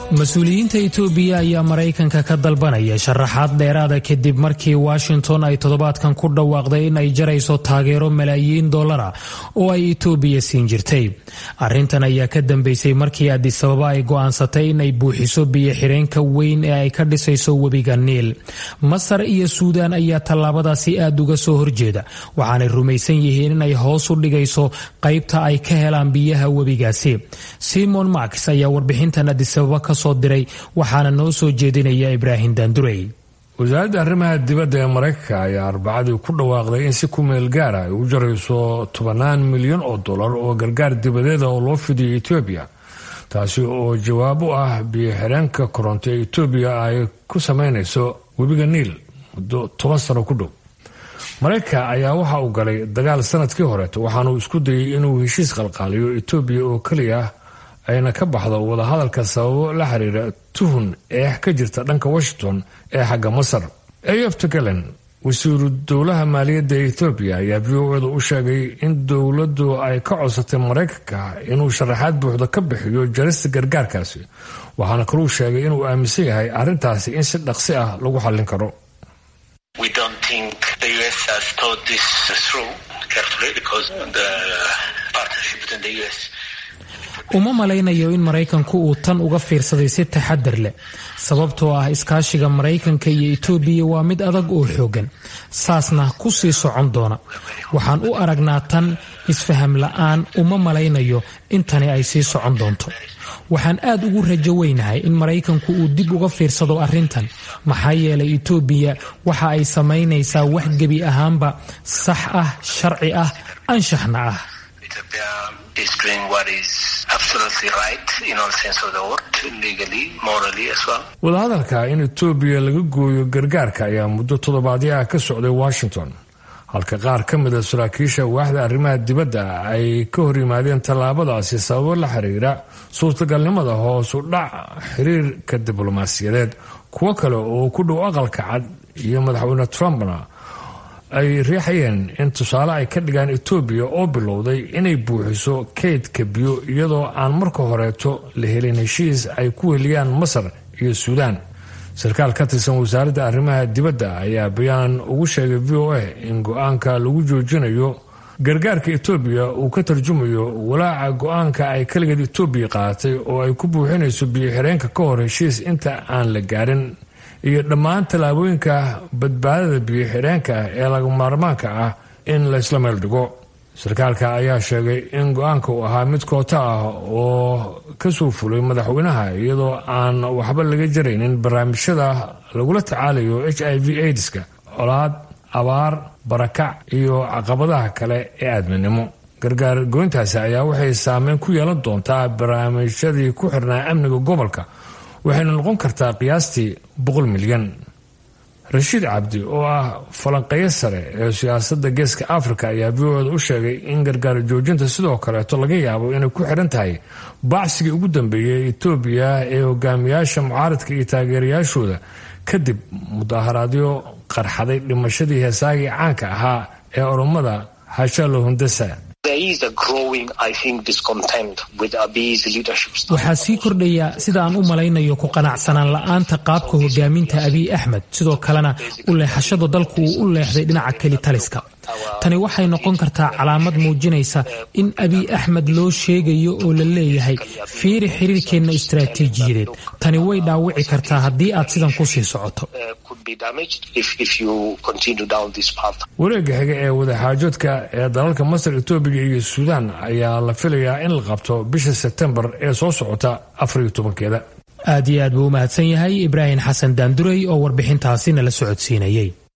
mas-uuliyiinta Itoobiya ayaa Mareykanka ka dalbanaya sharaxaad dheeraada kadib markii Washington ay toddobaadkan ku dhawaaqday in ay jarayso taageero malaayiin dollar oo ay Itoobiya siin jirtay. Arrintan ayaa ka dambeysay markii Addis Ababa ay go'aansatay in ay buuxiso biyo-xireenka weyn ee ay ka dhisayso webiga Niil. Masar iyo Suudaan ayaa tallaabadaasi aad uga soo horjeeda, waxaanay rumaysan yihiin in ay hoos u dhigayso qaybta ay ka helaan biyaha webigaasi. Simon Marks ayaa warbixintan Addis Ababa soo diray waxaana noo soo jeedinaya Ibrahim Dandurey. wasaaradda arrimaha dibadda ee Mareykanka ayaa Arbacadii ku dhawaaqday in si ku meel gaar ah ay u jarayso $10 milyan oo gargaar dibadeed oo loo fidiyo Itoobiya, taasi oo jawaab u ah biyo-xireenka koronto ee Itoobiya ay ku sameynayso webiga Niil muddo 10 sano ku dhow. Mareykanka ayaa waxa uu galay dagaal sanadkii hore, waxaana uu isku dayay inuu heshiis qalqaaliyo Itoobiya oo kaliya ayna ka baxdo wadahadalka sababo la xiriira tuhun ka jirta dhanka Washington ee xagga Masar. Eyüp Tugelen, wasiiru dowlaha maaliyadda ee Itoobiya, ayaa VOA u sheegay in dowladdu ay ka codsatay Mareykanka inuu sharaxaad buuxda ka bixiyo jarista gargaarkaasi, waxaana kaloo sheegay inuu aaminsan yahay arrintaasi in si dhaqsi ah lagu xallin karo. We don't think the US has thought this through carefully because the partnership between the US uma malaynayo in Mareykanku uu tan uga fiirsaday si taxadar leh, sababtoo ah iskaashiga Mareykanka iyo Itoobiya waa mid adag oo xoogan, saasna ku sii socon doona. Waxaan u aragnaa tan isfaham la'aan, uma malaynayo in tani ay sii socon doonto. Waxaan aad ugu rajo weynahay in Mareykanku uu dib uga fiirsado arrintan, maxaa yeelay Itoobiya waxa ay samaynaysaa wax gebi ahaanba sax ah, sharci ah, anshaxna ah. is doing what is absolutely right in all sense of the word, legally, morally as well. wadahadalka in Itoobiya laga gooyo gargaarka ayaa muddo toddobaadyo ah ka socday Washington, halka qaar ka mid ah saraakiisha waaxda arrimaha dibadda ay ka hor yimaadeen tallaabadaasi sababo la xiriira suurtagalnimada hoos u dhac xiriirka diblomaasiyadeed. kuwo kale oo ku dhow aqalka cad iyo madaxweyne Trumpna ay riixayeen in tusaale ay ka dhigaan Itoobiya oo bilowday inay buuxiso kaydka biyo iyadoo aan marka horeeto la helin heshiis ay ku heliyaan Masar iyo Suudaan. sarkaal ka tirsan wasaaradda arrimaha dibadda ayaa bayaan ugu sheegay VOA in go'aanka lagu joojinayo gargaarka Itoobiya uu ka tarjumayo walaaca go'aanka ay kaligeed Itoobiya qaadatay oo ay ku buuxinayso biyo-xireenka ka hor heshiis inta aan la gaarin, iyo dhammaan tallaabooyinka badbaadada biyo-xireenka ee laga maarmaanka ah in la isla meel dhigo. sarkaalka ayaa sheegay in go'aanka uu ahaa mid koota ah oo ka soo fulay madaxweynaha iyadoo aan waxba laga jaraynin barnaamijyada lagula tacaalayo HIV/AIDS-ka, colaad, abaar, barakac iyo caqabadaha kale ee aadminimo. gargaar goyntaasi ayaa waxay saameyn ku yeelan doontaa barnaamijyadii ku xirnaa amniga gobolka, waxayna noqon kartaa qiyaastii 100 milyan. Rashiid Cabdi oo ah falanqeeye sare ee siyaasadda Geeska Afrika ayaa VOA u sheegay in gargaar joojinta sidoo kaleeto laga yaabo inay ku xiran tahay bacsigii ugu dambeeyay Itoobiya ee hogaamiyaasha mucaaradka iyo taageerayaashooda kadib mudaharaadyo qarxaday dhimashadii heesaagii caanka ahaa ee Oromada Hachalu Hundessa. waxaa sii kordhaya sida aan u malaynayo ku qanacsanaan la'aanta qaabka hogaaminta Abiy Ahmed, sidoo kalena u leexashada dalku uu u leexday dhinaca keli taliska. tani waxay noqon kartaa calaamad muujinaysa in Abiy Ahmed loo sheegayo oo la leeyahay fiiri xiriirkeena istiraatiijiyadeed. tani way dhaawici kartaa haddii aad sidan ku sii socoto. wareegga xiga ee wadaxaajoodka ee dalalka Masar, Itoobiya iyo Suudaan ayaa la filayaa in la qabto bisha Sebtembar ee soo socota 14-keeda. aad iyo aad buu u mahadsan yahay Ibrahim Xasan Daandurey oo warbixintaasi nala socodsiinayay.